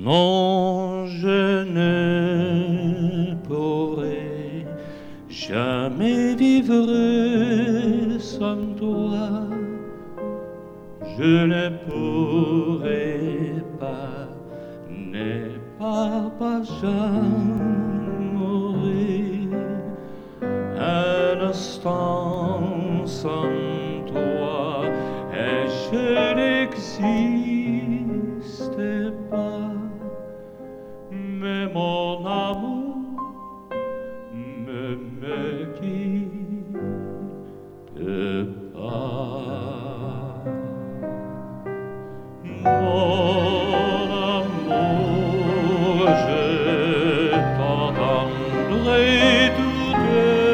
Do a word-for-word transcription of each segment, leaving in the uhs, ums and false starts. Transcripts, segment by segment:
Non, je ne pourrai jamais vivre sans toi. Je ne pourrai pas, ne pas, pas jamais mourir un instant sans toi, et je n'existe pas. Mais mon amour ne me quitte pas. Mon amour, je t'entendrai toute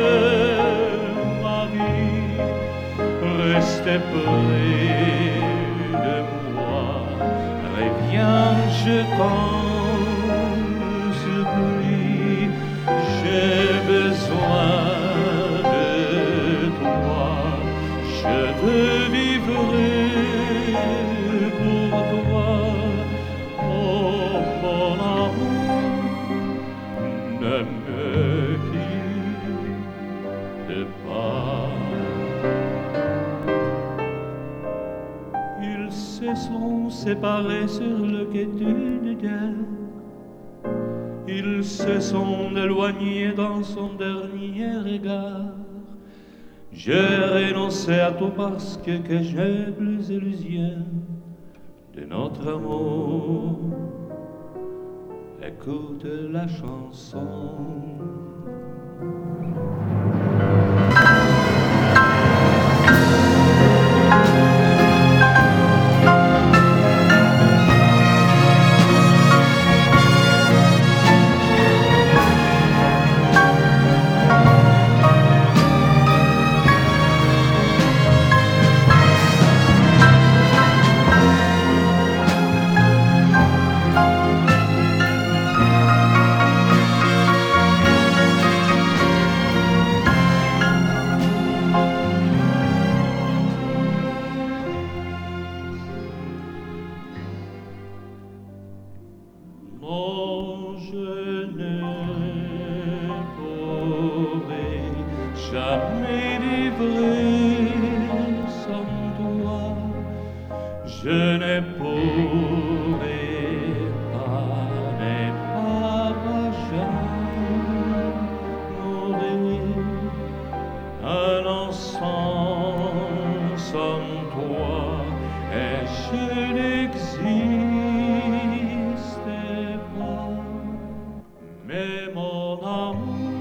ma vie. Reste près de moi, reviens, je t'en supplie. J'ai besoin de toi, je te vivrai pour toi. Oh, mon amour, ne me quitte pas. Ils se sont séparés sur le quai d'une gare. Ils se sont éloignés dans son dernier regard. J'ai renoncé à tout parce que, que j'ai plus illusion de notre amour. Écoute la chanson. Non, je ne pourrai jamais vivre sans toi. Je ne pourrai pas, ne pas, pas jamais mourir un instant sans toi, et je n'existe pas. Mais mon amour